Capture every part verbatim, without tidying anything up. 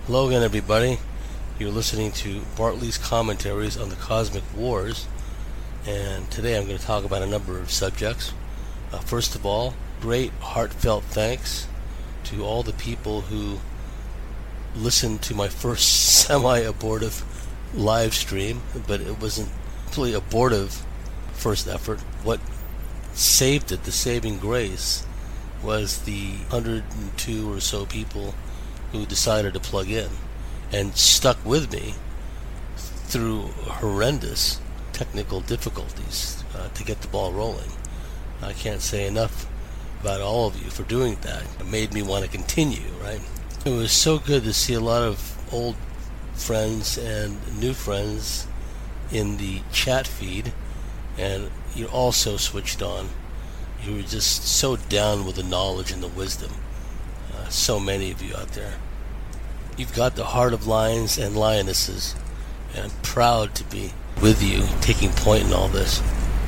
Hello again, everybody. You're listening to Bartley's Commentaries on the Cosmic Wars, and today I'm going to talk about a number of subjects. Uh, first of all, great heartfelt thanks to all the people who listened to my first semi-abortive live stream, but it wasn't really abortive first effort. What saved it, the saving grace, was the one hundred two or so people who decided to plug in and stuck with me through horrendous technical difficulties uh, to get the ball rolling. I can't say enough about all of you for doing that. It made me want to continue, right? It was so good to see a lot of old friends and new friends in the chat feed, and you also switched on. You were just so down with the knowledge and the wisdom. Uh, so many of you out there. You've got the heart of lions and lionesses, and I'm proud to be with you, taking point in all this.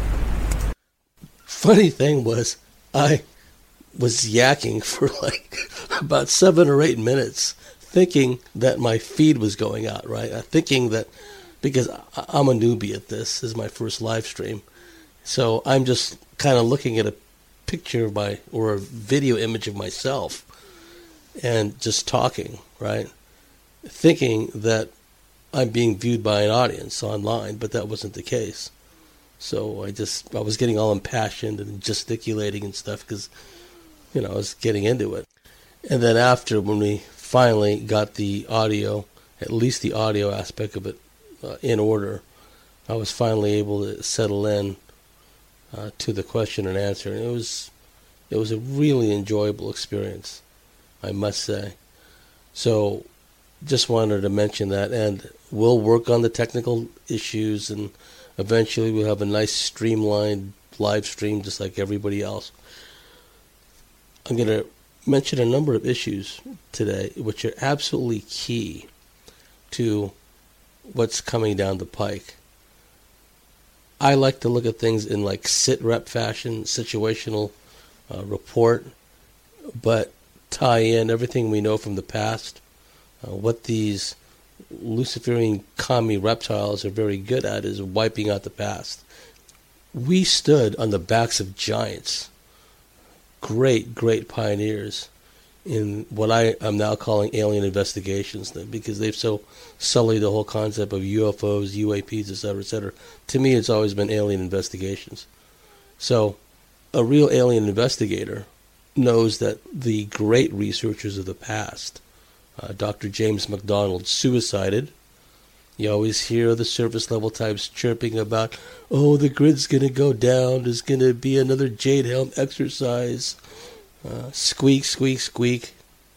Funny thing was, I was yakking for like about seven or eight minutes, thinking that my feed was going out, right? Uh, thinking that, because I'm a newbie at this, this is my first live stream, so I'm just kind of looking at a picture of my, or a video image of myself, and just talking, right? Thinking that I'm being viewed by an audience online, but that wasn't the case. So I just, I was getting all impassioned and gesticulating and stuff because, you know, I was getting into it. And then after, when we finally got the audio, at least the audio aspect of it uh, in order, I was finally able to settle in uh, to the question and answer. And it was, it was a really enjoyable experience, I must say. So just wanted to mention that, and we'll work on the technical issues, and eventually we'll have a nice streamlined live stream just like everybody else. I'm going to mention a number of issues today which are absolutely key to what's coming down the pike. I like to look at things in like sit-rep fashion, situational uh, report, but tie in everything we know from the past. Uh, what these Luciferian commie reptiles are very good at is wiping out the past. We stood on the backs of giants, great, great pioneers in what I am now calling alien investigations, because they've so sullied the whole concept of U F Os, U A Ps, et cetera, et cetera. To me, it's always been alien investigations. So a real alien investigator knows that the great researchers of the past, Uh, Doctor James McDonald, suicided. You always hear the surface level types chirping about, oh, the grid's going to go down, there's going to be another Jade Helm exercise. Uh, squeak, squeak, squeak.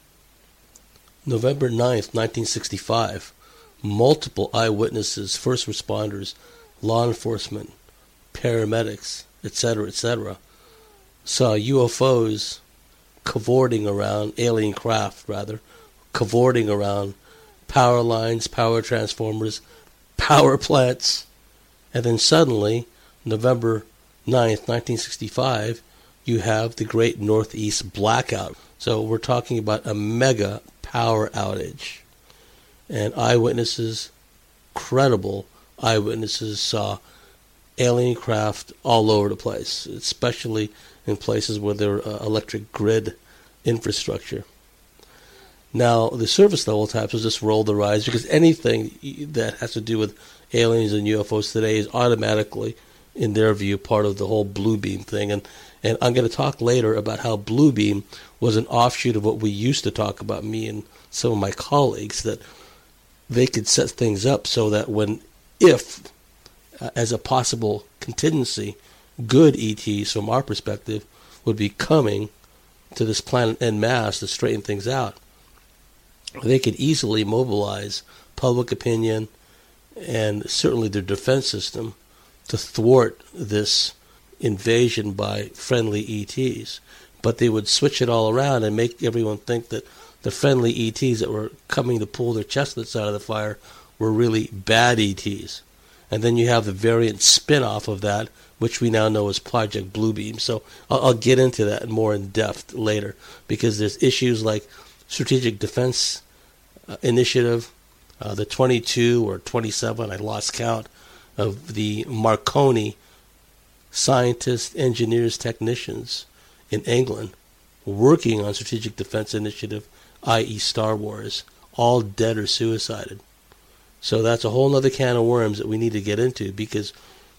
November ninth, nineteen sixty-five, multiple eyewitnesses, first responders, law enforcement, paramedics, et cetera, et cetera, saw U F Os cavorting around, alien craft rather, cavorting around power lines, power transformers, power plants. And then suddenly, November ninth, nineteen sixty-five, you have the Great Northeast Blackout. So we're talking about a mega power outage. And eyewitnesses, credible eyewitnesses, saw alien craft all over the place, especially in places where there are uh, electric grid infrastructure. Now, the surface level types will just roll their eyes, because anything that has to do with aliens and U F Os today is automatically, in their view, part of the whole Blue Beam thing. And, and I'm going to talk later about how Blue Beam was an offshoot of what we used to talk about, me and some of my colleagues, that they could set things up so that when, if, uh, as a possible contingency, good E Ts from our perspective would be coming to this planet en masse to straighten things out, they could easily mobilize public opinion and certainly their defense system to thwart this invasion by friendly E Ts. But they would switch it all around and make everyone think that the friendly E Ts that were coming to pull their chestnuts out of the fire were really bad E Ts. And then you have the variant spin-off of that, which we now know as Project Bluebeam. So I'll, I'll get into that more in depth later, because there's issues like strategic defense uh, initiative, uh, the twenty-two or twenty-seven, I lost count, of the Marconi scientists, engineers, technicians in England working on Strategic Defense Initiative, that is. Star Wars, all dead or suicided. So that's a whole other can of worms that we need to get into, because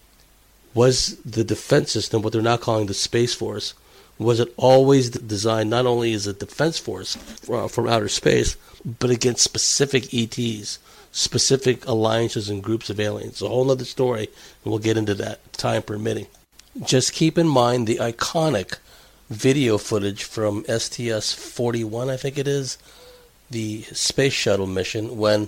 was the defense system, what they're now calling the Space Force, was it always designed not only as a defense force from outer space, but against specific E Ts, specific alliances and groups of aliens? It's a whole other story, and we'll get into that, time permitting. Just keep in mind the iconic video footage from S T S forty-one, I think it is, the space shuttle mission, when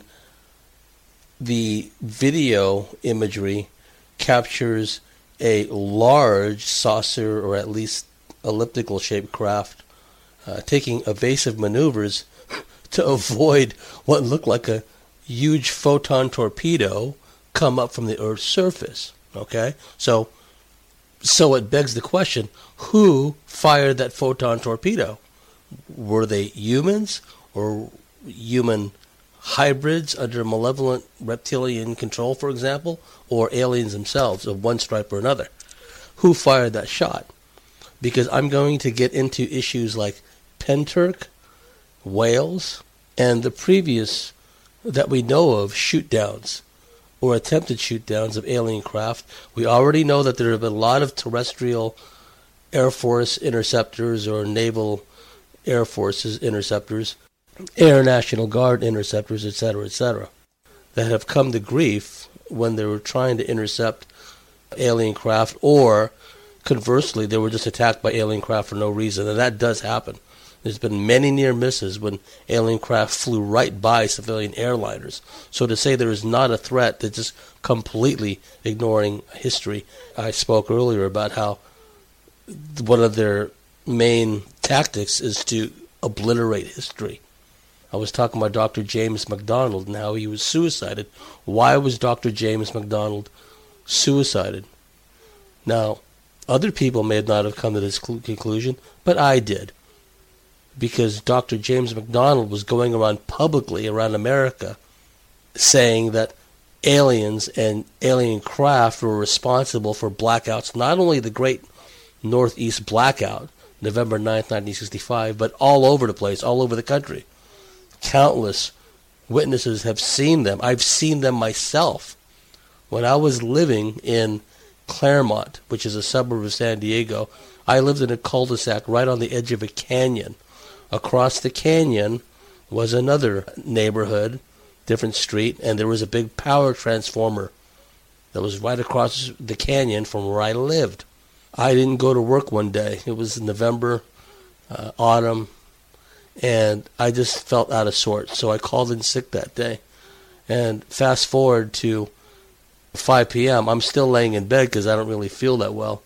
the video imagery captures a large saucer, or at least elliptical shaped craft, uh, taking evasive maneuvers to avoid what looked like a huge photon torpedo come up from the Earth's surface. Okay? So, so it begs the question, who fired that photon torpedo? Were they humans, or human hybrids under malevolent reptilian control, for example, or aliens themselves of one stripe or another? Who fired that shot? Because I'm going to get into issues like Penturk, whales, and the previous that we know of shoot-downs or attempted shoot-downs of alien craft. We already know that there have been a lot of terrestrial Air Force interceptors or naval Air Forces interceptors, Air National Guard interceptors, et cetera, et cetera, that have come to grief when they were trying to intercept alien craft, or conversely, they were just attacked by alien craft for no reason, and that does happen. There's been many near misses when alien craft flew right by civilian airliners. So to say there is not a threat, that's just completely ignoring history. I spoke earlier about how one of their main tactics is to obliterate history. I was talking about Doctor James MacDonald and how he was suicided. Why was Doctor James MacDonald suicided? Now, other people may not have come to this conclusion, but I did. Because Doctor James MacDonald was going around publicly around America saying that aliens and alien craft were responsible for blackouts, not only the Great Northeast Blackout, November ninth, nineteen sixty-five, but all over the place, all over the country. Countless witnesses have seen them. I've seen them myself. When I was living in Claremont, which is a suburb of San Diego, I lived in a cul-de-sac right on the edge of a canyon. Across the canyon was another neighborhood, different street, and there was a big power transformer that was right across the canyon from where I lived. I didn't go to work one day. It was November, uh, autumn, and I just felt out of sorts. So I called in sick that day. And fast forward to five p.m., I'm still laying in bed because I don't really feel that well.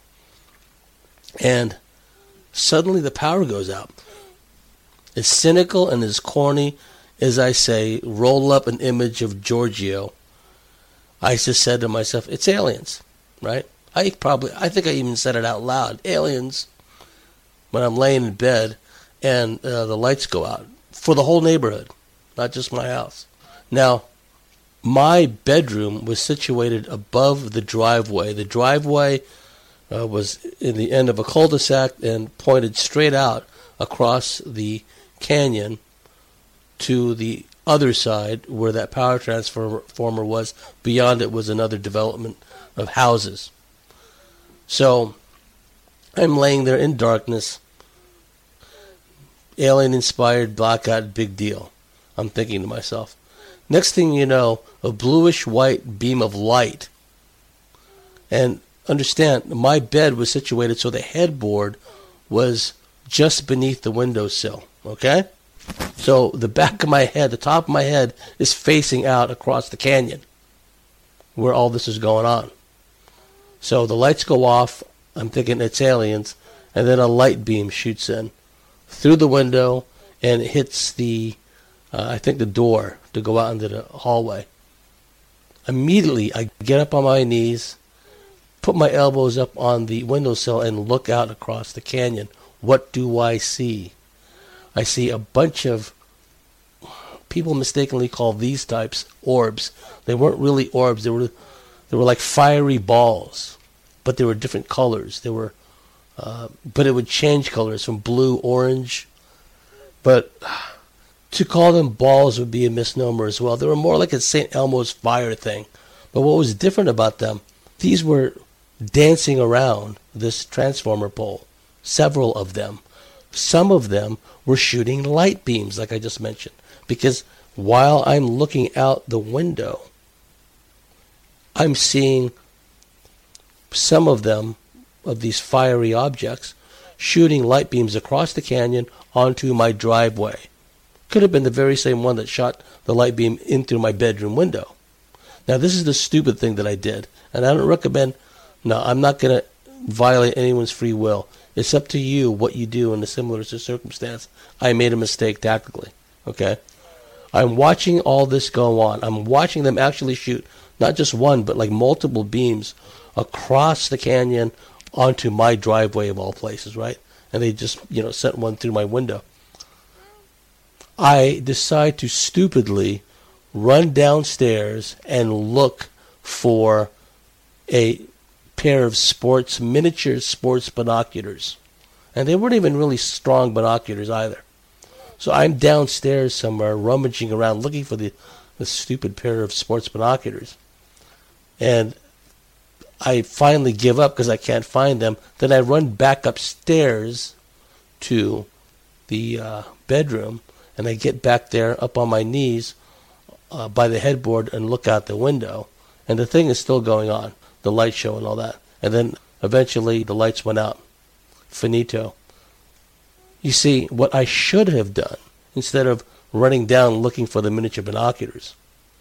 And suddenly the power goes out. As cynical and as corny as I say, roll up an image of Giorgio, I just said to myself, it's aliens, right? I probably, I think I even said it out loud, aliens, when I'm laying in bed and uh, the lights go out for the whole neighborhood, not just my house. Now, my bedroom was situated above the driveway. The driveway uh, was in the end of a cul-de-sac and pointed straight out across the canyon to the other side where that power transformer was. Beyond it was another development of houses. So I'm laying there in darkness, alien-inspired blackout, big deal. I'm thinking to myself. Next thing you know, a bluish-white beam of light. And understand, my bed was situated so the headboard was just beneath the windowsill, okay? So the back of my head, the top of my head, is facing out across the canyon where all this is going on. So the lights go off, I'm thinking it's aliens, and then a light beam shoots in through the window and hits the, uh, I think the door to go out into the hallway. Immediately, I get up on my knees, put my elbows up on the windowsill, and look out across the canyon. What do I see? I see a bunch of people mistakenly call these types orbs. They weren't really orbs. They were they were like fiery balls, but they were different colors. They were, uh, but it would change colors from blue, orange. But to call them balls would be a misnomer as well. They were more like a Saint Elmo's fire thing. But what was different about them, these were dancing around this transformer pole, several of them. Some of them were shooting light beams, like I just mentioned, because while I'm looking out the window, I'm seeing some of them, of these fiery objects, shooting light beams across the canyon onto my driveway. Could have been the very same one that shot the light beam in through my bedroom window. Now, this is the stupid thing that I did, and I don't recommend, no, I'm not going to violate anyone's free will. It's up to you what you do in a similar circumstance. I made a mistake tactically, okay? I'm watching all this go on. I'm watching them actually shoot not just one, but like multiple beams across the canyon onto my driveway of all places, right? And they just, you know, sent one through my window. I decide to stupidly run downstairs and look for a pair of sports, miniature sports binoculars. And they weren't even really strong binoculars either. So I'm downstairs somewhere rummaging around looking for the, the stupid pair of sports binoculars. And I finally give up because I can't find them. Then I run back upstairs to the uh, bedroom, and I get back there up on my knees uh, by the headboard and look out the window. And the thing is still going on, the light show and all that. And then eventually the lights went out. Finito. You see, what I should have done, instead of running down looking for the miniature binoculars,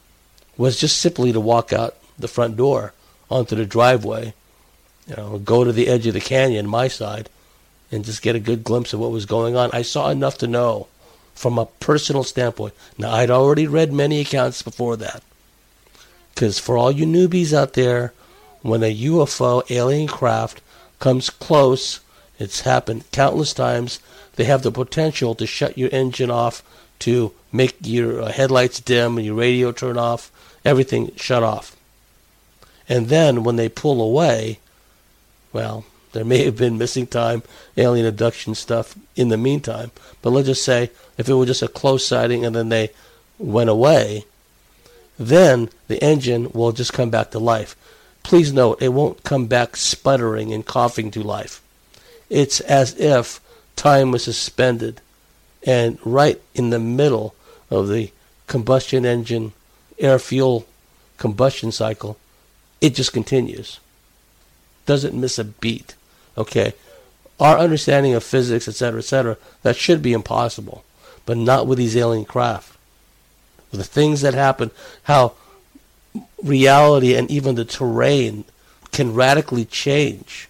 was just simply to walk out the front door onto the driveway, you know, go to the edge of the canyon, my side, and just get a good glimpse of what was going on. I saw enough to know from a personal standpoint. Now, I'd already read many accounts before that. Because for all you newbies out there, when a U F O, alien craft, comes close, it's happened countless times, they have the potential to shut your engine off, to make your headlights dim and your radio turn off, everything shut off. And then when they pull away, well, there may have been missing time, alien abduction stuff in the meantime. But let's just say if it was just a close sighting and then they went away, then the engine will just come back to life. Please note, it won't come back sputtering and coughing to life. It's as if time was suspended, and right in the middle of the combustion engine air-fuel combustion cycle, it just continues. Doesn't miss a beat. Okay? Our understanding of physics, et cetera, et cetera, that should be impossible, but not with these alien craft. The things that happen, how reality and even the terrain can radically change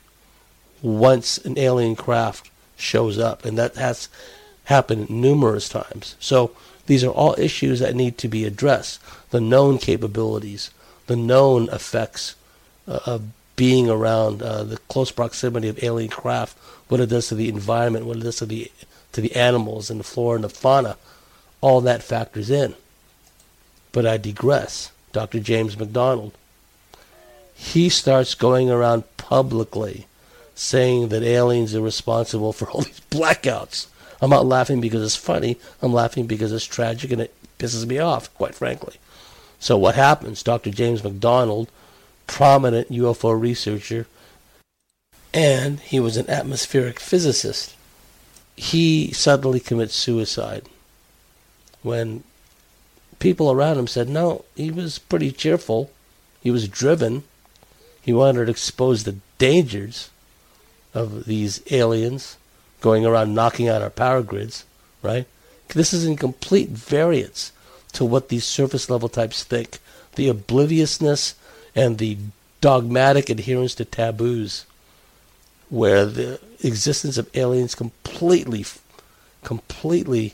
once an alien craft shows up, and that has happened numerous times. So these are all issues that need to be addressed. The known capabilities, the known effects uh, of being around uh, the close proximity of alien craft, what it does to the environment, what it does to the to the animals and the flora and the fauna, all that factors in. But I digress. Doctor James McDonald, he starts going around publicly saying that aliens are responsible for all these blackouts. I'm not laughing because it's funny. I'm laughing because it's tragic and it pisses me off, quite frankly. So what happens? Doctor James McDonald, prominent U F O researcher, and he was an atmospheric physicist. He suddenly commits suicide when people around him said, no, he was pretty cheerful. He was driven. He wanted to expose the dangers of these aliens going around knocking out our power grids, right? This is in complete variance to what these surface level types think. The obliviousness and the dogmatic adherence to taboos, where the existence of aliens completely, completely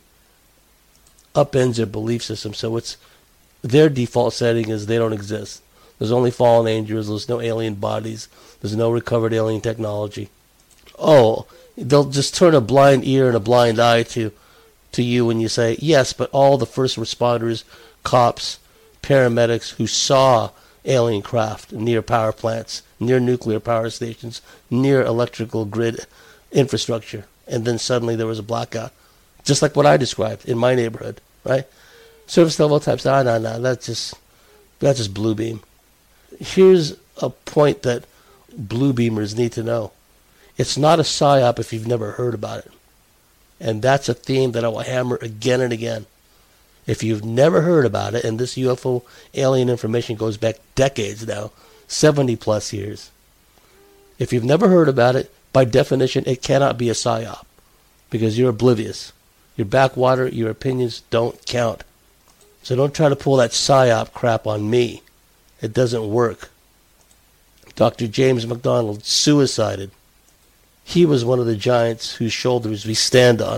upends their belief system. So it's their default setting is they don't exist. There's only fallen angels. There's no alien bodies. There's no recovered alien technology. Oh, they'll just turn a blind ear and a blind eye to to you when you say, yes, but all the first responders, cops, paramedics who saw alien craft near power plants, near nuclear power stations, near electrical grid infrastructure, and then suddenly there was a blackout, just like what I described in my neighborhood, right? Surface level types, no, no, no, that's just, that's just blue beam. Here's a point that blue beamers need to know. It's not a psyop if you've never heard about it. And that's a theme that I will hammer again and again. If you've never heard about it, and this U F O alien information goes back decades now, seventy plus years. If you've never heard about it, by definition, it cannot be a psyop because you're oblivious. Your backwater, your opinions don't count. So don't try to pull that psyop crap on me. It doesn't work. Doctor James McDonald suicided. He was one of the giants whose shoulders we stand on.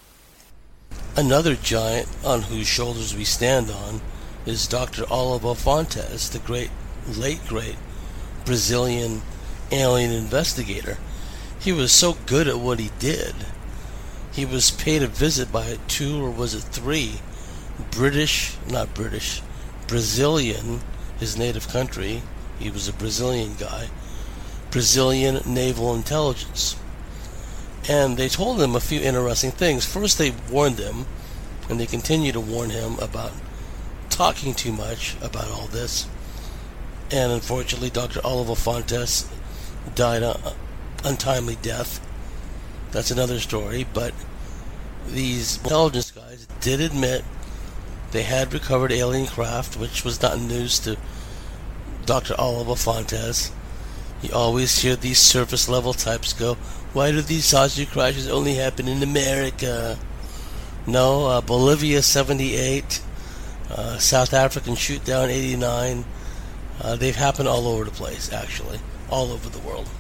Another giant on whose shoulders we stand on is Doctor Oliver Fontes, the great, late great Brazilian alien investigator. He was so good at what he did. He was paid a visit by two, or was it three, British, not British, Brazilian, his native country, he was a Brazilian guy, Brazilian naval intelligence. And they told him a few interesting things. First, they warned him, and they continue to warn him about talking too much about all this. And unfortunately, Doctor Oliver Fontes died an untimely death. That's another story. But these intelligence guys did admit they had recovered alien craft, which was not news to Doctor Oliver Fontes. You always hear these surface level types go, why do these saucer crashes only happen in America? No, uh, Bolivia seventy-eight, uh, South African shoot down eighty-nine. Uh, they've happened all over the place, actually, all over the world.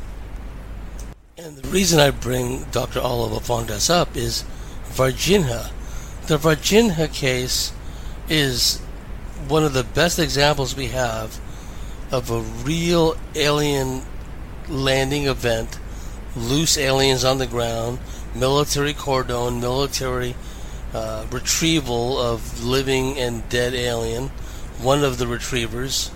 And the reason I bring Doctor Oliver Fontes up is Varginha. The Varginha case is one of the best examples we have of a real alien landing event, loose aliens on the ground, military cordon, military uh, retrieval of living and dead alien. One of the retrievers,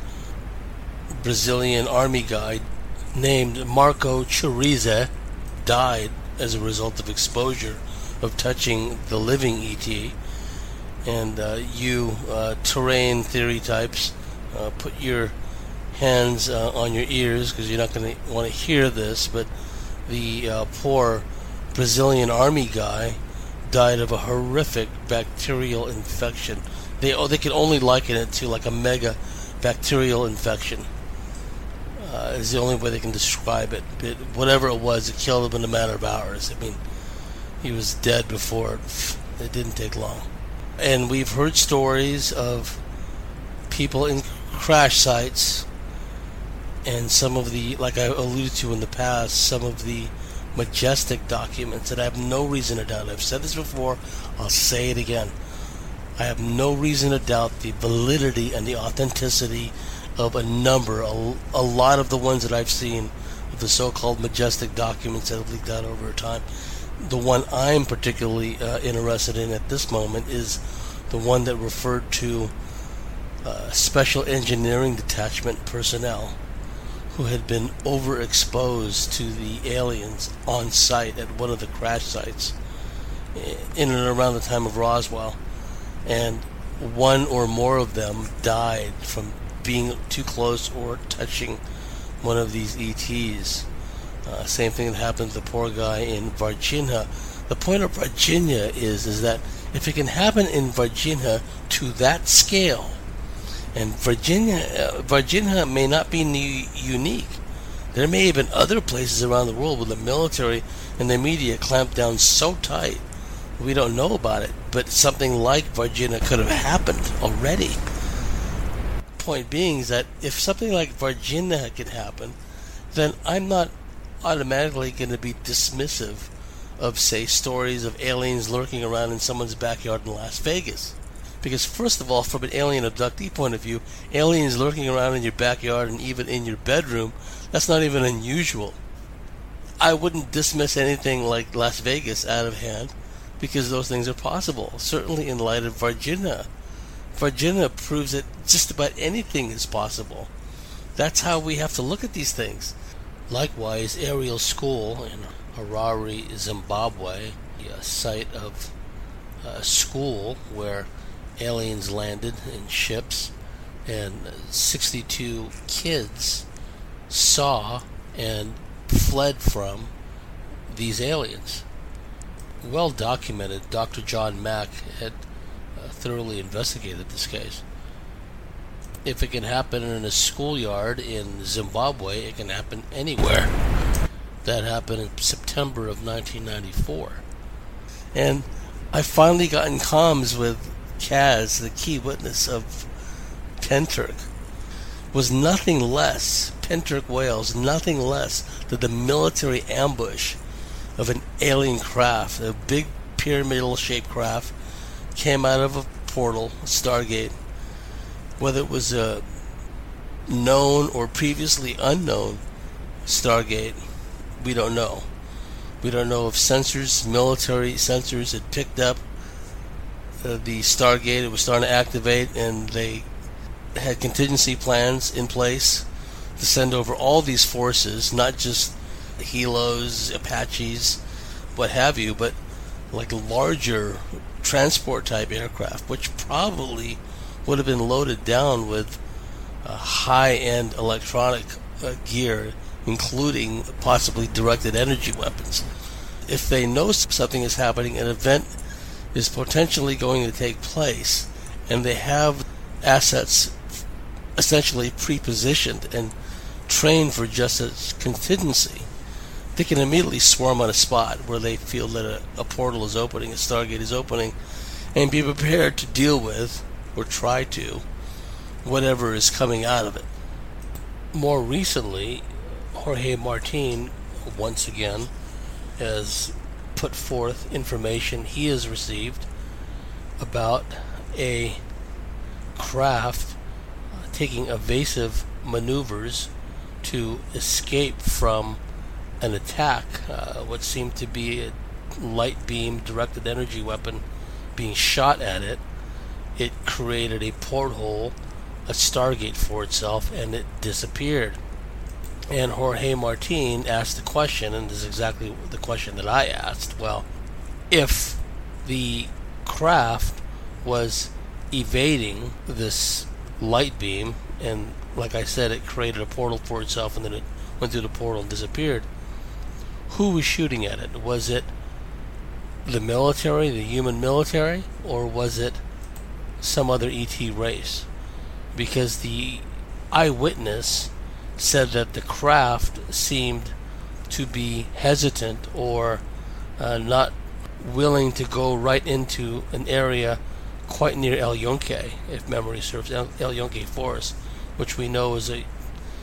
Brazilian army guy named Marco Chiriza, died as a result of exposure of touching the living E T. And uh, you uh, terrain theory types, uh, put your hands uh, on your ears because you're not going to want to hear this, but the uh, poor Brazilian army guy died of a horrific bacterial infection. They oh, they can only liken it to like a mega bacterial infection. Uh, is the only way they can describe it. But whatever it was, it killed him in a matter of hours. I mean, he was dead before it, it didn't take long. And we've heard stories of people in crash sites and some of the, like I alluded to in the past, some of the majestic documents that I have no reason to doubt. I've said this before, I'll say it again. I have no reason to doubt the validity and the authenticity of a number, a, a lot of the ones that I've seen, of the so-called majestic documents that have leaked out over time. The one I'm particularly uh, interested in at this moment is the one that referred to uh, special engineering detachment personnel who had been overexposed to the aliens on site at one of the crash sites in and around the time of Roswell. And one or more of them died from being too close or touching one of these E Ts. Uh, same thing that happened to the poor guy in Varginha. The point of Varginha is, is that if it can happen in Varginha to that scale, and Virginia, uh, Varginha may not be new, unique. There may have been other places around the world where the military and the media clamped down so tight we don't know about it, but something like Varginha could have happened already. Point being is that if something like Varginha can happen, then I'm not automatically going to be dismissive of, say, stories of aliens lurking around in someone's backyard in Las Vegas. Because first of all, from an alien abductee point of view, aliens lurking around in your backyard and even in your bedroom, that's not even unusual. I wouldn't dismiss anything like Las Vegas out of hand, because those things are possible. Certainly in light of Varginha. Varginha proves that just about anything is possible. That's how we have to look at these things. Likewise, Ariel School in Harare, Zimbabwe, a site of a school where aliens landed in ships, and sixty-two kids saw and fled from these aliens. Well documented. Doctor John Mack had uh, thoroughly investigated this case. If it can happen in a schoolyard in Zimbabwe, it can happen anywhere. That happened in September of nineteen ninety-four. And I finally got in comms with Kaz, the key witness of Penturk. Was nothing less, Penturk Wales, nothing less than the military ambush of an alien craft. A big pyramidal shaped craft came out of a portal, a Stargate. Whether it was a known or previously unknown Stargate, we don't know. We don't know if sensors, military sensors, had picked up uh, the Stargate. It was starting to activate, and they had contingency plans in place to send over all these forces, not just helos, Apaches, what have you, but like larger transport type aircraft, which probably would have been loaded down with uh, high-end electronic uh, gear, including possibly directed energy weapons. If they know something is happening, an event is potentially going to take place, and they have assets essentially pre-positioned and trained for just a contingency, they can immediately swarm on a spot where they feel that a, a portal is opening, a Stargate is opening, and be prepared to deal with, or try to, whatever is coming out of it. More recently, Jorge Martin, once again, has put forth information he has received about a craft uh, taking evasive maneuvers to escape from an attack, uh, what seemed to be a light beam directed energy weapon being shot at it. It created a porthole, a Stargate for itself, and it disappeared. And Jorge Martin asked the question, and this is exactly the question that I asked. Well, if the craft was evading this light beam, and like I said, it created a portal for itself, and then it went through the portal and disappeared, who was shooting at it? Was it the military, the human military, or was it some other E T race? Because the eyewitness said that the craft seemed to be hesitant or uh, not willing to go right into an area quite near El Yunque, if memory serves, El, El Yunque Forest, which we know is a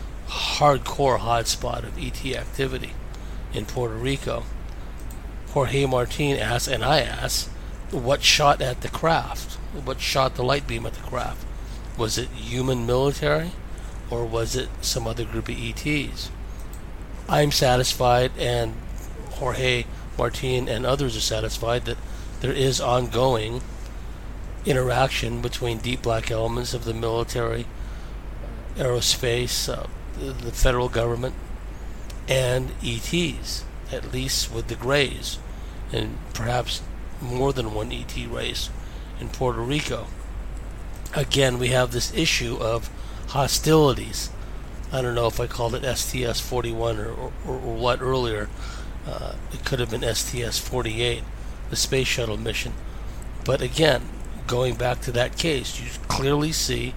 hardcore hotspot of E T activity in Puerto Rico. Jorge Martin asked, and I asked, what shot at the craft? What shot the light beam at the craft? Was it human military, or was it some other group of E Ts? I'm satisfied, and Jorge Martin and others are satisfied, that there is ongoing interaction between deep black elements of the military, aerospace, uh, the federal government, and E Ts, at least with the Greys, and perhaps more than one E T race in Puerto Rico. Again, we have this issue of hostilities. I don't know if I called it S T S forty-one or, or, or what earlier. Uh, it could have been S T S forty-eight, the space shuttle mission. But again, going back to that case, you clearly see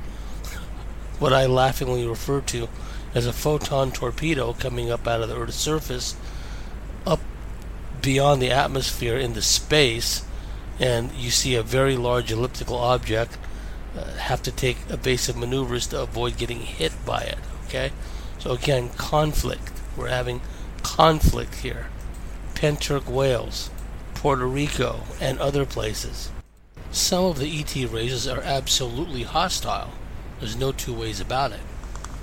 what I laughingly refer to as a photon torpedo coming up out of the Earth's surface, up beyond the atmosphere into space, and you see a very large elliptical object uh, have to take evasive maneuvers to avoid getting hit by it. Okay, so again, conflict. We're having conflict here. Penturk Wales, Puerto Rico, and other places. Some of the E T races are absolutely hostile. There's no two ways about it.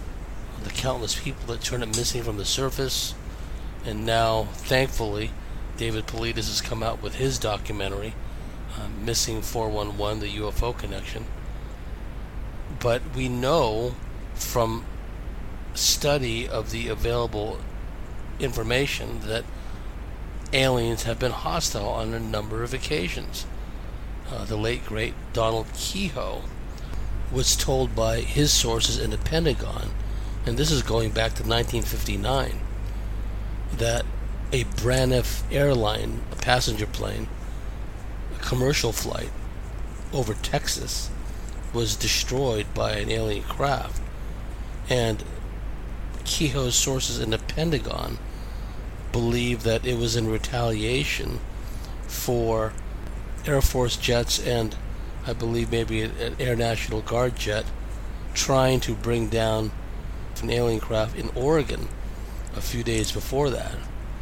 The countless people that turn up missing from the surface, and now, thankfully, David Paulides has come out with his documentary, uh, Missing four one one, the U F O Connection. But we know from study of the available information that aliens have been hostile on a number of occasions. Uh, the late, great Donald Keyhoe was told by his sources in the Pentagon, and this is going back to nineteen fifty-nine, that a Braniff airline, a passenger plane, a commercial flight over Texas, was destroyed by an alien craft. And Keyhoe's sources in the Pentagon believe that it was in retaliation for Air Force jets and I believe maybe an Air National Guard jet trying to bring down an alien craft in Oregon a few days before that.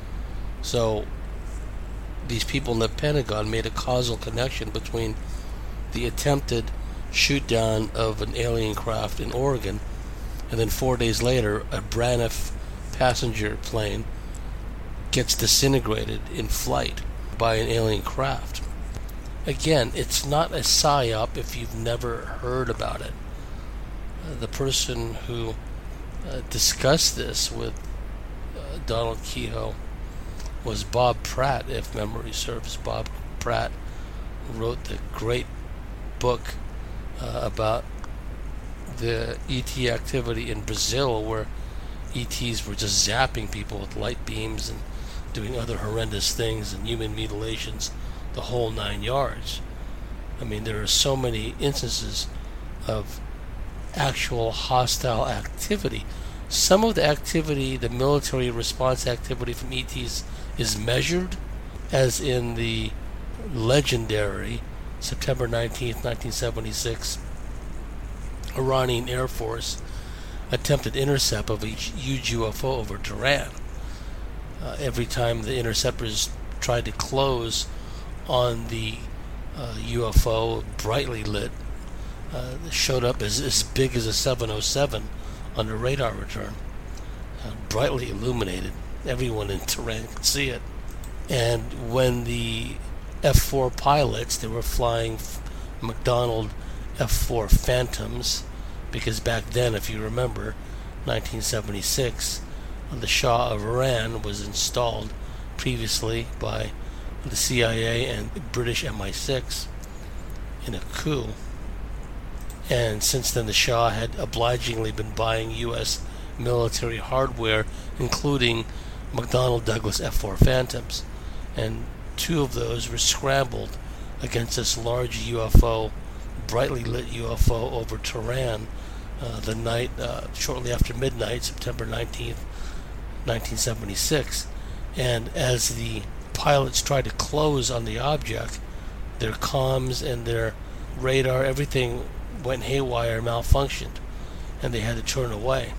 So these people in the Pentagon made a causal connection between the attempted shoot down of an alien craft in Oregon, and then four days later a Braniff passenger plane gets disintegrated in flight by an alien craft. Again, it's not a psyop if you've never heard about it. Uh, the person who uh, discussed this with uh, Donald Keyhoe was Bob Pratt, if memory serves. Bob Pratt wrote the great book uh, about the E T activity in Brazil, where E Ts were just zapping people with light beams and doing other horrendous things and human mutilations, the whole nine yards. I mean, there are so many instances of actual hostile activity. Some of the activity, the military response activity from E Ts, is measured, as in the legendary September nineteenth, nineteen seventy-six Iranian Air Force attempted intercept of a huge U F O over Tehran. Uh, every time the interceptors tried to close on the uh, U F O, brightly lit, uh, showed up as, as big as a seven oh seven on the radar return, uh, brightly illuminated. Everyone in Tehran could see it. And when the F four pilots, they were flying McDonnell F four Phantoms, because back then, if you remember, nineteen seventy-six, the Shah of Iran was installed previously by the C I A and British M I six in a coup. And since then, the Shah had obligingly been buying U S military hardware, including McDonnell Douglas F four Phantoms. And two of those were scrambled against this large U F O, brightly lit U F O over Tehran uh, the night, uh, shortly after midnight, September nineteenth, nineteen seventy-six. And as the pilots tried to close on the object, their comms and their radar, everything went haywire, malfunctioned, and they had to turn away.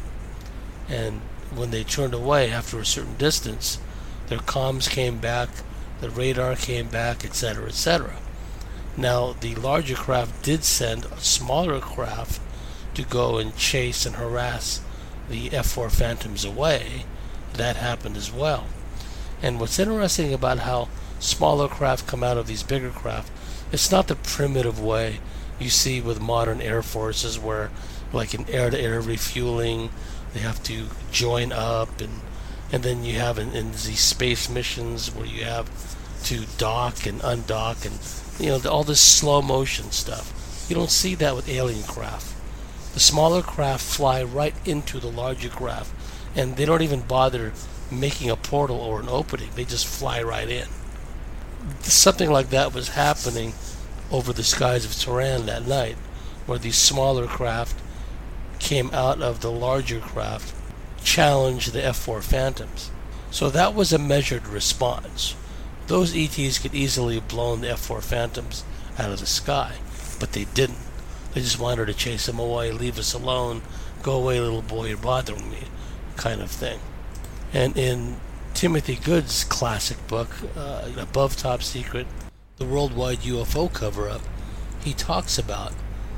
And when they turned away after a certain distance, their comms came back, the radar came back, et cetera, et cetera. Now, the larger craft did send a smaller craft to go and chase and harass the F four Phantoms away. That happened as well. And what's interesting about how smaller craft come out of these bigger craft, it's not the primitive way you see with modern air forces, where, like in air-to-air refueling, they have to join up, and and then you have in, in these space missions where you have to dock and undock, and you know, all this slow motion stuff. You don't see that with alien craft. The smaller craft fly right into the larger craft, and they don't even bother making a portal or an opening. They just fly right in. Something like that was happening over the skies of Tehran that night, where these smaller craft came out of the larger craft, challenged the F four Phantoms. So that was a measured response. Those E Ts could easily have blown the F four Phantoms out of the sky, but they didn't. They just wanted to chase them away, leave us alone, go away, little boy, you're bothering me, kind of thing. And in Timothy Good's classic book, uh, Above Top Secret, the Worldwide U F O Cover-Up, he talks about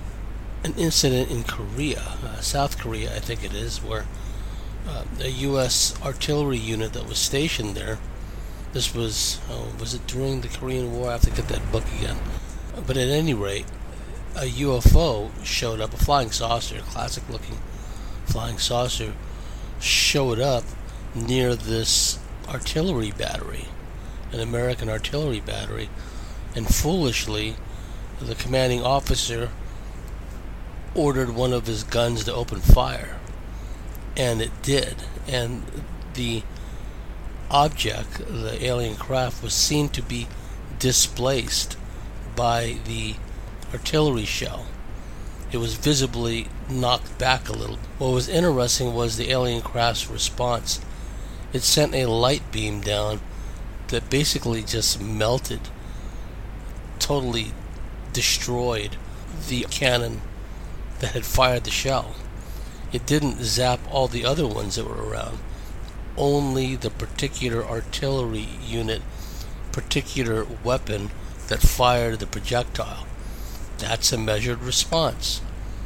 an incident in Korea, uh, South Korea I think it is, where uh, a U S artillery unit that was stationed there This was, oh, was it during the Korean War? I have to get that book again. But at any rate, a U F O showed up, a flying saucer, a classic looking flying saucer, showed up near this artillery battery, an American artillery battery, and foolishly, the commanding officer ordered one of his guns to open fire, and it did, and the object, the alien craft, was seen to be displaced by the artillery shell. It was visibly knocked back a little. What was interesting was the alien craft's response. It sent a light beam down that basically just melted, totally destroyed the cannon that had fired the shell. It didn't zap all the other ones that were around. Only the particular artillery unit, particular weapon that fired the projectile. That's a measured response.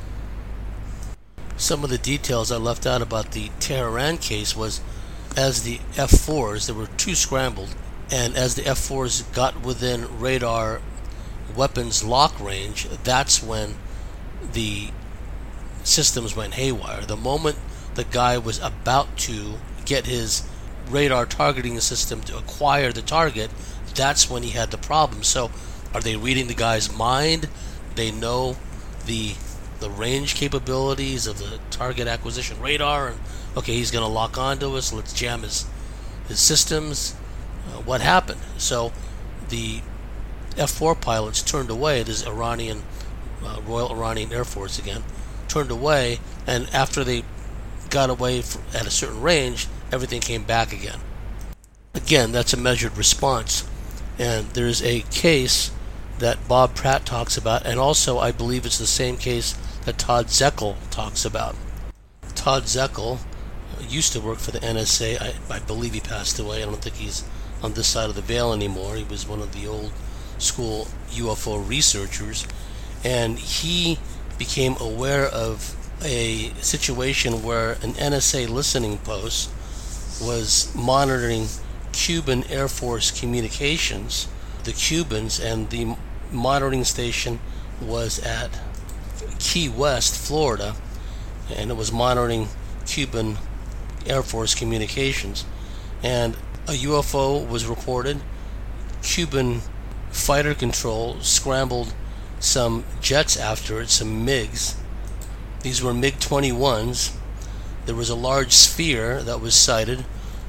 Some of the details I left out about the Tehran case was, as the F fours, there were two scrambled, and as the F fours got within radar weapons lock range, that's when the systems went haywire. The moment the guy was about to get his radar targeting system to acquire the target, that's when he had the problem. So are they reading the guy's mind? They know the the range capabilities of the target acquisition radar, and okay, he's going to lock onto us, let's jam his his systems. Uh, what happened? So the F four pilots turned away. This Iranian uh, Royal Iranian Air Force again turned away, and after they got away from, at a certain range, everything came back again. Again, that's a measured response. And there's a case that Bob Pratt talks about, and also I believe it's the same case that Todd Zeckel talks about. Todd Zeckel used to work for the N S A. I, I believe he passed away. I don't think he's on this side of the veil anymore. He was one of the old school U F O researchers, and he became aware of a situation where an N S A listening post was monitoring Cuban Air Force communications. The Cubans, and the monitoring station was at Key West, Florida, and it was monitoring Cuban Air Force communications. And a U F O was reported. Cuban fighter control scrambled some jets after it, some MiGs. These were MiG twenty-ones. There was a large sphere that was sighted.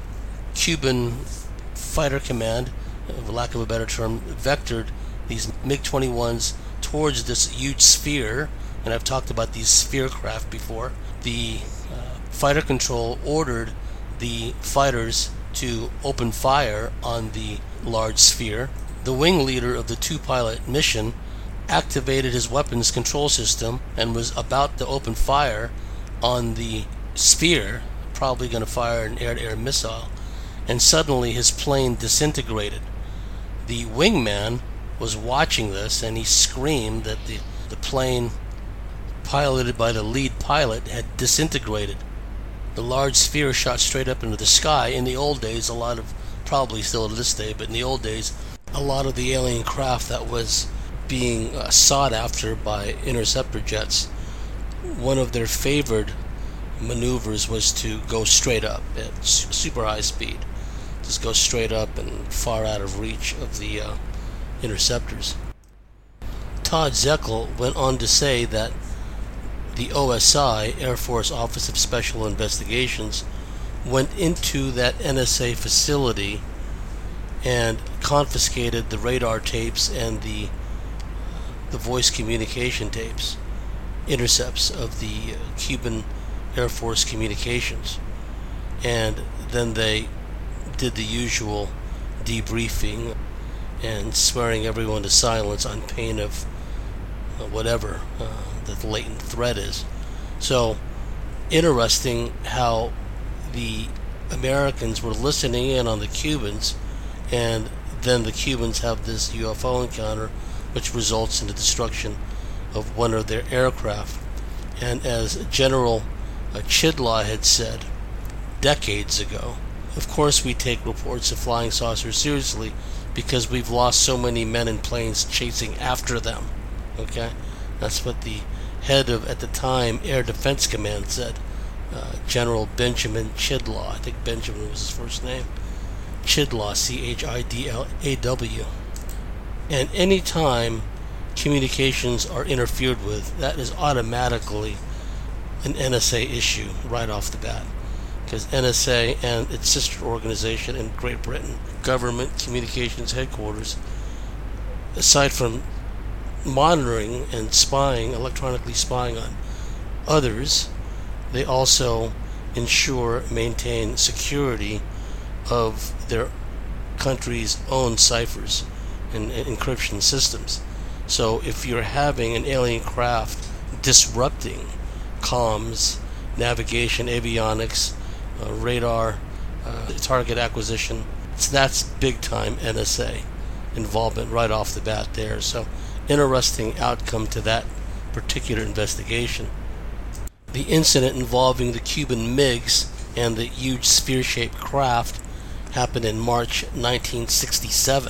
Cuban fighter command, for lack of a better term, vectored these MiG twenty-ones towards this huge sphere, and I've talked about these sphere craft before. The uh, fighter control ordered the fighters to open fire on the large sphere. The wing leader of the two-pilot mission activated his weapons control system and was about to open fire on the sphere, probably going to fire an air-to-air missile, and suddenly his plane disintegrated. The wingman was watching this, and he screamed that the, the plane piloted by the lead pilot had disintegrated. The large sphere shot straight up into the sky. In the old days, a lot of, probably still to this day, but in the old days, a lot of the alien craft that was being uh, sought after by interceptor jets, one of their favored maneuvers was to go straight up at super high speed. Just go straight up and far out of reach of the uh, interceptors. Todd Zeckel went on to say that the O S I, Air Force Office of Special Investigations, went into that N S A facility and confiscated the radar tapes and the the voice communication tapes, intercepts of the uh, Cuban Air Force communications. And then they did the usual debriefing and swearing everyone to silence on pain of uh, whatever uh, the latent threat is. So, interesting how the Americans were listening in on the Cubans, and then the Cubans have this U F O encounter which results in the destruction of one of their aircraft. And as General uh, Chidlaw had said decades ago, Of course, we take reports of flying saucers seriously because we've lost so many men and planes chasing after them. Okay? That's what the head of, at the time, Air Defense Command said. Uh, General Benjamin Chidlaw. I think Benjamin was his first name. Chidlaw, C H I D L A W. And any time communications are interfered with, that is automatically an N S A issue right off the bat. Because N S A and its sister organization in Great Britain, Government Communications Headquarters, aside from monitoring and spying, electronically spying on others, they also ensure, maintain security of their country's own ciphers and, and encryption systems. So if you're having an alien craft disrupting comms, navigation, avionics, uh, radar, uh, target acquisition, so that's big time N S A involvement right off the bat there. So interesting outcome to that particular investigation. The incident involving the Cuban MiGs and the huge sphere-shaped craft happened in March nineteen sixty-seven.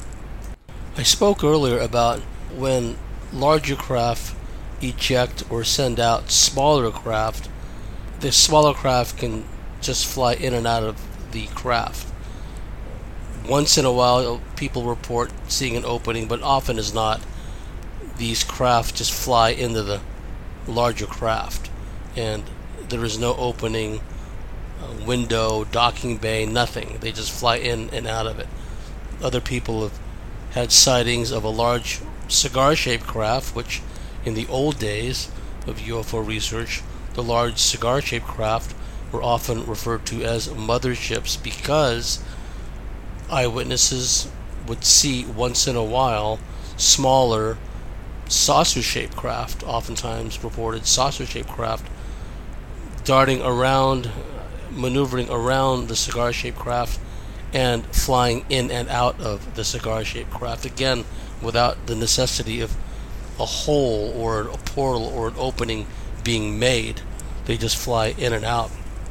I spoke earlier about when larger craft eject or send out smaller craft, the smaller craft can just fly in and out of the craft. Once in a while, people report seeing an opening, but often as not, these craft just fly into the larger craft, and there is no opening, uh, window, docking bay, nothing. They just fly in and out of it. Other people have had sightings of a large cigar-shaped craft, which in the old days of U F O research, the large cigar-shaped craft were often referred to as motherships because eyewitnesses would see once in a while smaller saucer-shaped craft, oftentimes reported saucer-shaped craft, darting around, maneuvering around the cigar-shaped craft and flying in and out of the cigar-shaped craft, again without the necessity of a hole or a portal or an opening being made. They just fly in and out.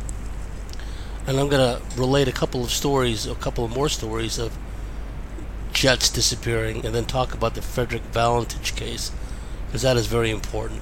And I'm going to relate a couple of stories, a couple of more stories of jets disappearing, and then talk about the Frederick Valentich case, because that is very important.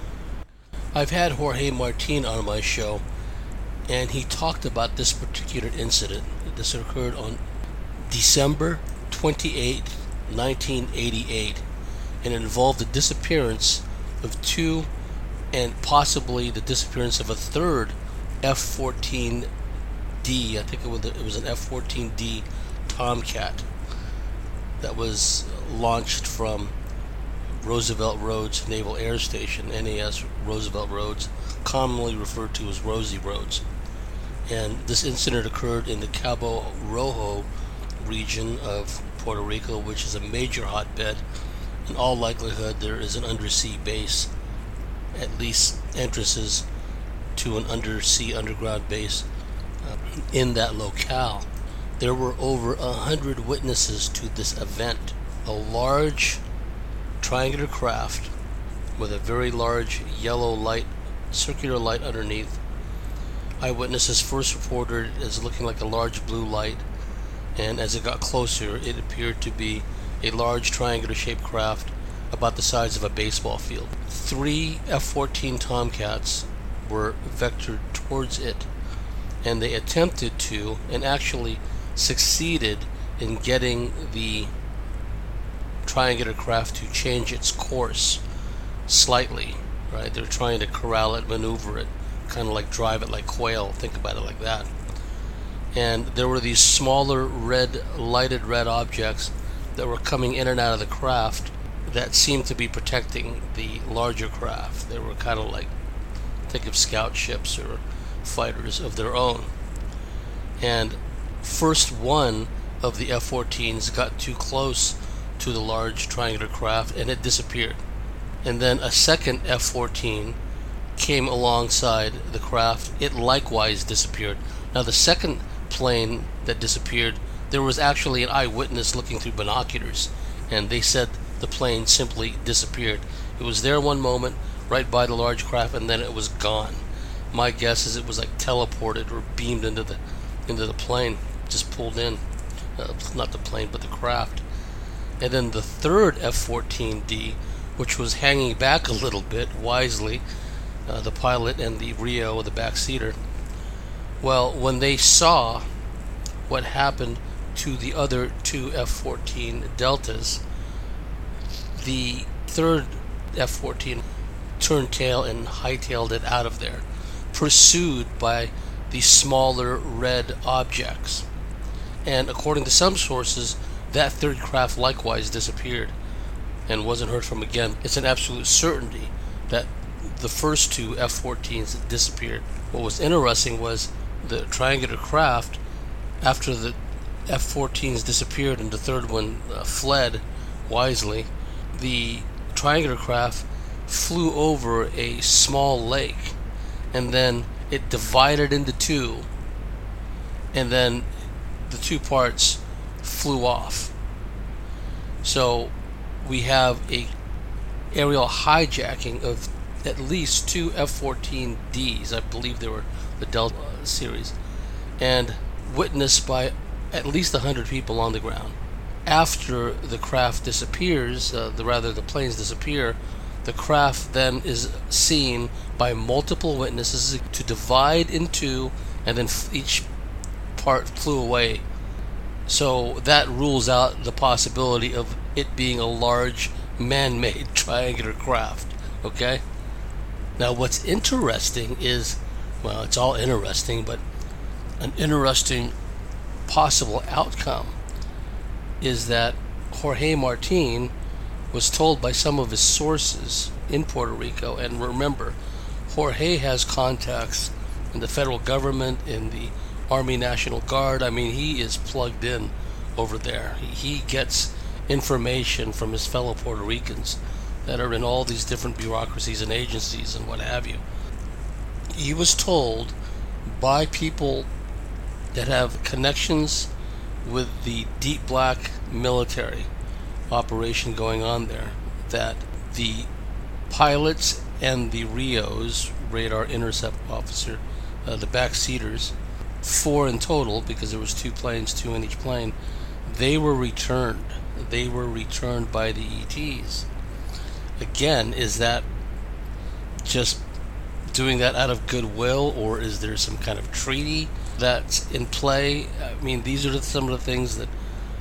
I've had Jorge Martin on my show, and he talked about this particular incident. This occurred on December twenty-eighth, nineteen eighty-eight, and it involved the disappearance of two and possibly the disappearance of a third F fourteen D. I think it was, it was an F fourteen D Tomcat that was launched from Roosevelt Roads Naval Air Station, N A S Roosevelt Roads, commonly referred to as Rosie Roads. And this incident occurred in the Cabo Rojo region of Puerto Rico, which is a major hotbed. In all likelihood, there is an undersea base, at least entrances to an undersea underground base uh, in that locale. There were over a hundred witnesses to this event. A large triangular craft with a very large yellow light, circular light underneath. Eyewitnesses first reported it as looking like a large blue light, and as it got closer, it appeared to be a large triangular shaped craft about the size of a baseball field. Three F fourteen Tomcats were vectored towards it, and they attempted to, and actually succeeded in getting the triangular craft to change its course slightly, right? They're trying to corral it, maneuver it, kind of like drive it like quail, think about it like that. And there were these smaller red, lighted red objects that were coming in and out of the craft that seemed to be protecting the larger craft. They were kind of like, think of scout ships or fighters of their own. And first one of the F fourteens got too close to the large triangular craft and it disappeared. And then a second F fourteen came alongside the craft. It likewise disappeared. Now the second plane that disappeared, there was actually an eyewitness looking through binoculars, and they said the plane simply disappeared. It was there one moment, right by the large craft, and then it was gone. My guess is it was like teleported or beamed into the into the plane, just pulled in. Uh, not the plane, but the craft. And then the third F fourteen D, which was hanging back a little bit, wisely, uh, the pilot and the Rio, the backseater. Well, when they saw what happened to the other two F fourteen Deltas, the third F fourteen turned tail and hightailed it out of there, pursued by the smaller red objects. And according to some sources, that third craft likewise disappeared and wasn't heard from again. It's an absolute certainty that the first two F fourteens disappeared. What was interesting was the triangular craft, after the F fourteens disappeared and the third one uh, fled wisely, the triangular craft flew over a small lake, and then it divided into two, and then the two parts flew off. So we have a aerial hijacking of at least two F fourteen Ds, I believe they were the Delta series, and witnessed by at least one hundred people on the ground. After the craft disappears, uh, the rather the planes disappear, the craft then is seen by multiple witnesses to divide in two, and then each part flew away. So that rules out the possibility of it being a large man-made triangular craft. Okay? Now what's interesting is, well, it's all interesting, but an interesting possible outcome is that Jorge Martin was told by some of his sources in Puerto Rico, and remember, Jorge has contacts in the federal government, in the Army National Guard. I mean, he is plugged in over there. He gets information from his fellow Puerto Ricans that are in all these different bureaucracies and agencies and what have you. He was told by people that have connections with the deep black military operation going on there that the pilots and the Rios, radar intercept officer, uh, the backseaters, four in total because there was two planes, two in each plane, they were returned. They were returned by the E Ts. Again, is that just doing that out of goodwill, or is there some kind of treaty that's in play? I mean, these are some of the things that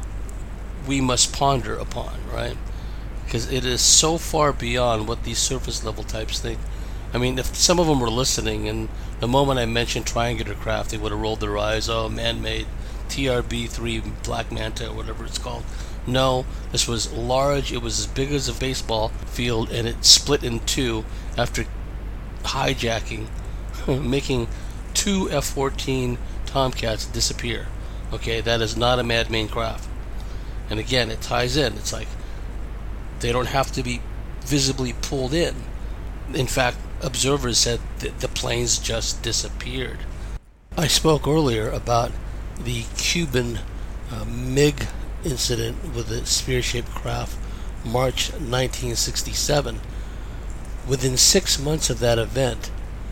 we must ponder upon, right? Because it is so far beyond what these surface level types think. I mean, if some of them were listening, and the moment I mentioned triangular craft, they would have rolled their eyes. Oh, man-made T R B three Black Manta, or whatever it's called. No, this was large. It was as big as a baseball field, and it split in two after hijacking, making two F fourteen Tomcats disappear. Okay, that is not a man-made craft. And again, it ties in. It's like they don't have to be visibly pulled in. In fact, observers said that the planes just disappeared. I spoke earlier about the Cuban uh, MiG incident with the spear-shaped craft, March nineteen sixty-seven. Within six months of that event,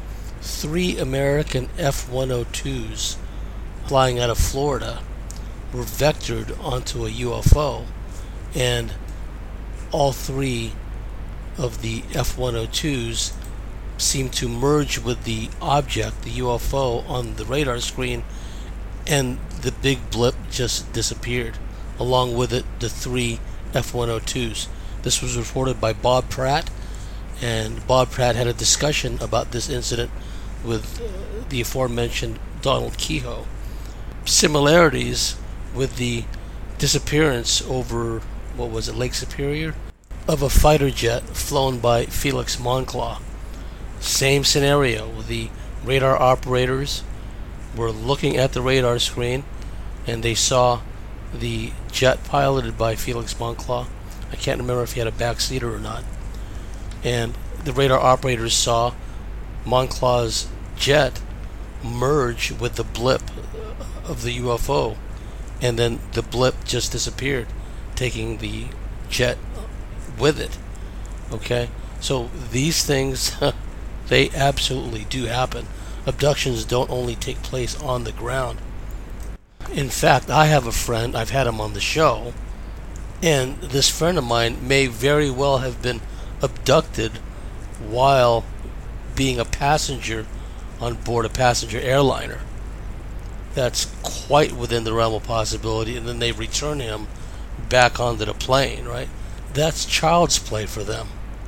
three American F one oh twos flying out of Florida were vectored onto a U F O, and all three of the F one oh twos seemed to merge with the object, the U F O, on the radar screen, and the big blip just disappeared. Along with it, the three F one oh twos. This was reported by Bob Pratt, and Bob Pratt had a discussion about this incident with uh, the aforementioned Donald Kehoe. Similarities with the disappearance over, what was it, Lake Superior, of a fighter jet flown by Felix Moncla. Same scenario. The radar operators were looking at the radar screen, and they saw the jet piloted by Felix Moncla. I can't remember if he had a backseater or not. And the radar operators saw Moncla's jet merge with the blip of the U F O, and then the blip just disappeared, taking the jet with it. Okay? So these things, they absolutely do happen. Abductions don't only take place on the ground. In fact, I have a friend, I've had him on the show, and this friend of mine may very well have been abducted while being a passenger on board a passenger airliner. That's quite within the realm of possibility, and then they return him back onto the plane, right? That's child's play for them.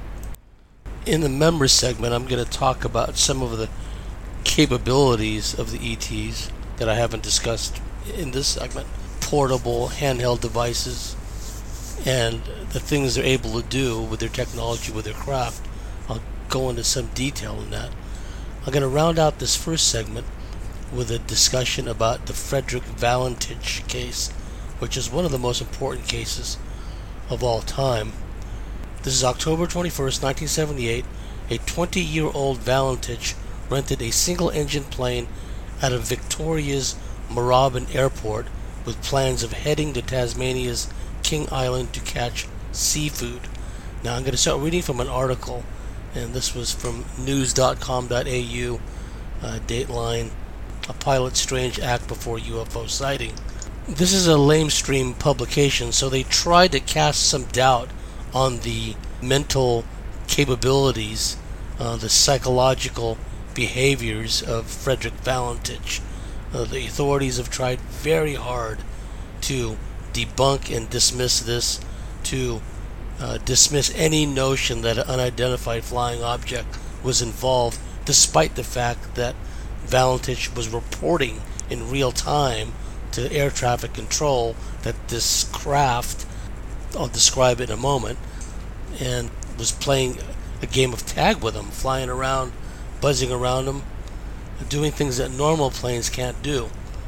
In the members segment, I'm going to talk about some of the capabilities of the E Ts that I haven't discussed in this segment. Portable, handheld devices, and the things they're able to do with their technology, with their craft. I'll go into some detail in that. I'm going to round out this first segment with a discussion about the Frederick Valentich case, which is one of the most important cases of all time. This is October twenty-first, nineteen seventy-eight. A twenty-year-old Valentich rented a single-engine plane out of Victoria's Moorabbin Airport with plans of heading to Tasmania's King Island to catch seafood. Now I'm going to start reading from an article, and this was from news dot com dot a u, uh, Dateline, A Pilot's Strange Act Before U F O Sighting. This is a lamestream publication, so they tried to cast some doubt on the mental capabilities, uh, the psychological behaviors of Frederick Valentich. Uh, the authorities have tried very hard to debunk and dismiss this, to uh, dismiss any notion that an unidentified flying object was involved, despite the fact that Valentich was reporting in real time to air traffic control that this craft, I'll describe it in a moment, and was playing a game of tag with him, flying around, buzzing around him, doing things that normal planes can't do.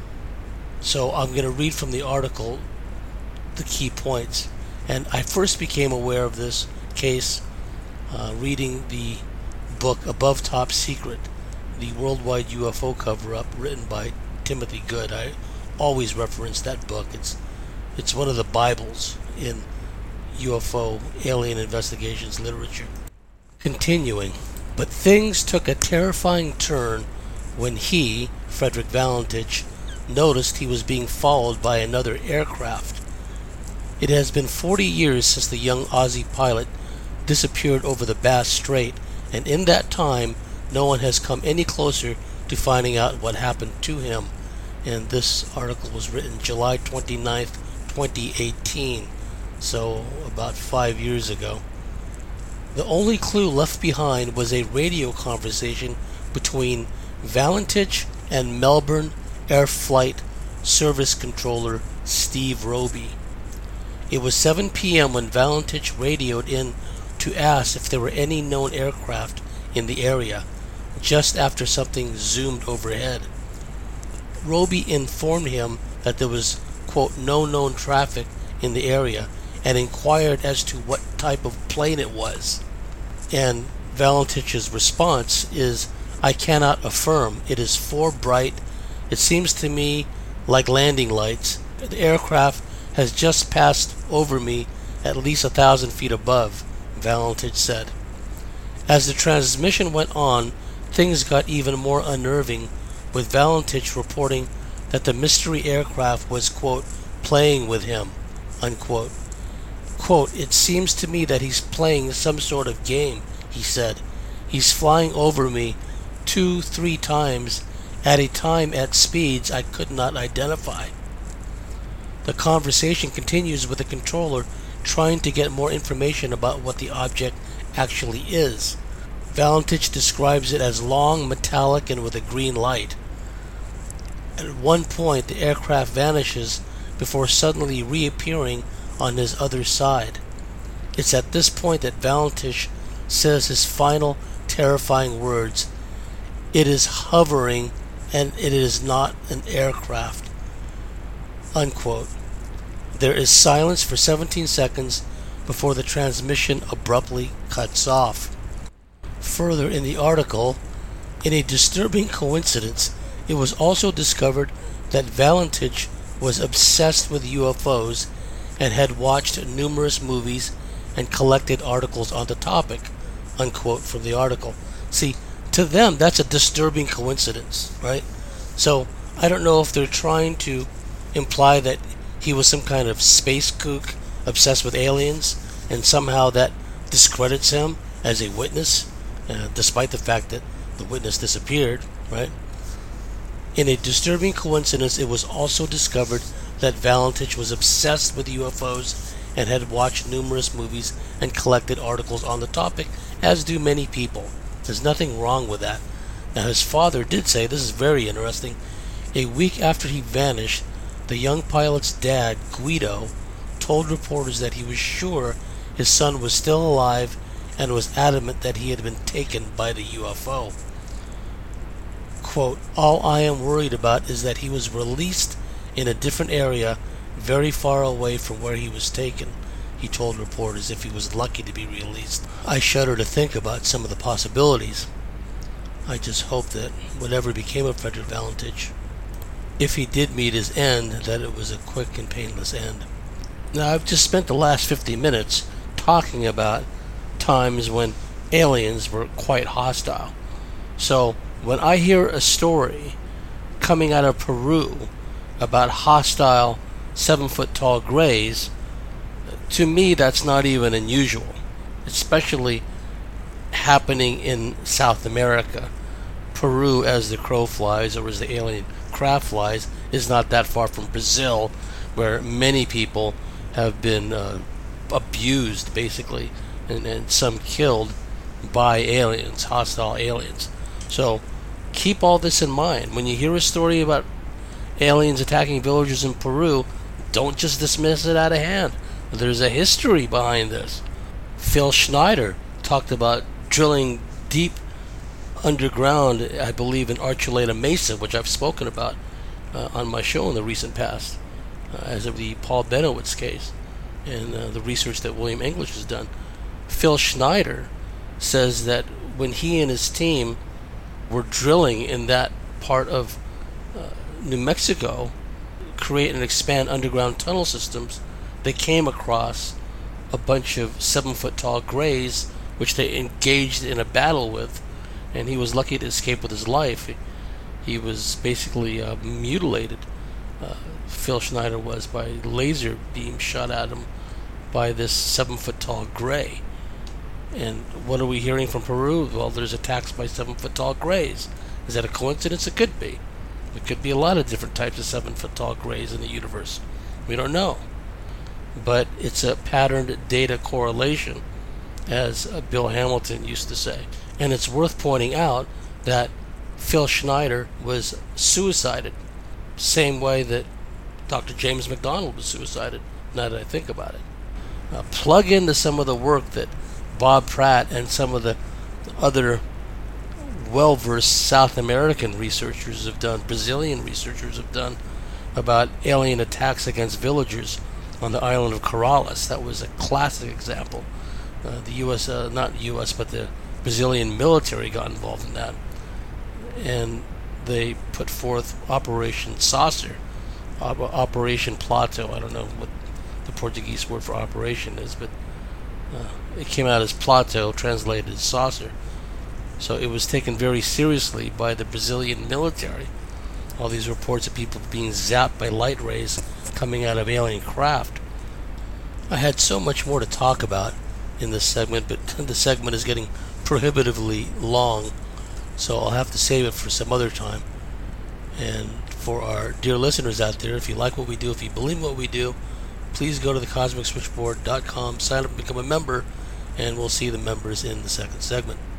So I'm going to read from the article the key points. And I first became aware of this case uh, reading the book Above Top Secret, the Worldwide U F O Cover-Up, written by Timothy Good. I always reference that book. It's it's one of the Bibles in U F O alien investigations literature. Continuing, but things took a terrifying turn when he, Frederick Valentich, noticed he was being followed by another aircraft. It has been forty years since the young Aussie pilot disappeared over the Bass Strait, and in that time, no one has come any closer to finding out what happened to him. And this article was written July twenty-ninth, twenty eighteen, so about five years ago. The only clue left behind was a radio conversation between Valentich and Melbourne Air Flight Service Controller Steve Roby. It was seven p.m. when Valentich radioed in to ask if there were any known aircraft in the area, just after something zoomed overhead. Roby informed him that there was, quote, no known traffic in the area, and inquired as to what type of plane it was. And Valentich's response is, I cannot affirm. It is for bright. It seems to me like landing lights. The aircraft has just passed over me at least a thousand feet above, Valentich said. As the transmission went on, things got even more unnerving, with Valentich reporting that the mystery aircraft was, quote, playing with him, unquote. Quote, it seems to me that he's playing some sort of game, he said. He's flying over me two, three times at a time at speeds I could not identify. The conversation continues with the controller trying to get more information about what the object actually is. Valentich describes it as long, metallic, and with a green light. At one point, the aircraft vanishes before suddenly reappearing on his other side. It's at this point that Valentich says his final terrifying words, it is hovering and it is not an aircraft, unquote. There is silence for seventeen seconds before the transmission abruptly cuts off. Further in the article, in a disturbing coincidence, it was also discovered that Valentich was obsessed with U F Os and had watched numerous movies and collected articles on the topic, unquote, from the article. See, to them, that's a disturbing coincidence, right? So, I don't know if they're trying to imply that he was some kind of space kook obsessed with aliens, and somehow that discredits him as a witness, uh, despite the fact that the witness disappeared, right? In a disturbing coincidence, it was also discovered that Valentich was obsessed with U F Os and had watched numerous movies and collected articles on the topic, as do many people. There's nothing wrong with that. Now, his father did say, this is very interesting, a week after he vanished, the young pilot's dad, Guido, told reporters that he was sure his son was still alive and was adamant that he had been taken by the U F O. Quote, all I am worried about is that he was released in a different area very far away from where he was taken, he told reporters, if he was lucky to be released. I shudder to think about some of the possibilities. I just hope that whatever became of Frederick Valentich, if he did meet his end, that it was a quick and painless end. Now, I've just spent the last fifty minutes talking about times when aliens were quite hostile. So, when I hear a story coming out of Peru about hostile seven-foot-tall grays, to me that's not even unusual, especially happening in South America. Peru, as the crow flies, or as the alien craft flies, is not that far from Brazil, where many people have been uh, abused, basically, and, and some killed by aliens, hostile aliens. So keep all this in mind. When you hear a story about aliens attacking villagers in Peru, don't just dismiss it out of hand. There's a history behind this. Phil Schneider talked about drilling deep underground, I believe, in Archuleta Mesa, which I've spoken about uh, on my show in the recent past, uh, as of the Paul Benowitz case and uh, the research that William English has done. Phil Schneider says that when he and his team were drilling in that part of uh, New Mexico, create and expand underground tunnel systems, they came across a bunch of seven-foot-tall grays, which they engaged in a battle with, and he was lucky to escape with his life. He, he was basically uh, mutilated, uh, Phil Schneider was, by laser beam shot at him by this seven-foot-tall gray. And what are we hearing from Peru? Well, there's attacks by seven-foot-tall grays. Is that a coincidence? It could be. There could be a lot of different types of seven-foot-tall grays in the universe. We don't know. But it's a patterned data correlation, as uh, Bill Hamilton used to say. And it's worth pointing out that Phil Schneider was suicided, same way that Doctor James McDonald was suicided, now that I think about it. Uh, plug into some of the work that Bob Pratt and some of the other well-versed South American researchers have done, Brazilian researchers have done, about alien attacks against villagers on the island of Corrales. That was a classic example. Uh, the U S, uh, not U S, but the Brazilian military got involved in that. And they put forth Operation Saucer, Op- Operation Plato. I don't know what the Portuguese word for operation is, but uh, it came out as Plato, translated as saucer. So it was taken very seriously by the Brazilian military. All these reports of people being zapped by light rays coming out of alien craft. I had so much more to talk about in this segment, but the segment is getting prohibitively long, so I'll have to save it for some other time. And for our dear listeners out there, if you like what we do, if you believe what we do, please go to the cosmic switchboard dot com, sign up and become a member, and we'll see the members in the second segment.